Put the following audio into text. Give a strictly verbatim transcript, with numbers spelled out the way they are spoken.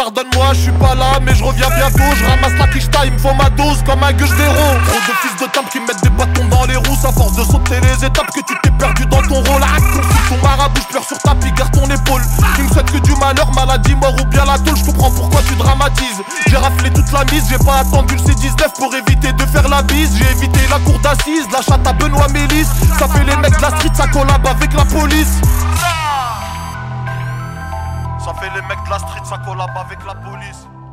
pardonne-moi, je suis pas là, mais je reviens bientôt. Je ramasse la quicheta, il me faut ma dose comme un gueule d'héros. Trop de fils de temple qui mettent des bâtons dans les roues. À force de sauter les étapes que tu t'es perdu dans ton rôle. Arrête ton marabout, je pleure sur tapis, garde ton épaule. Tu me souhaites que du malheur, maladie, mort ou bien la tôle. Je comprends pourquoi tu dramatises. J'ai raflé toute la mise, j'ai pas attendu le C dix-neuf pour éviter de faire la bise. J'ai évité la cour d'assises, la chatte à Benoît Mélis. Ça fait les mecs de la street, ça collab avec la police. Ça fait les mecs de la street, ça collab avec la police.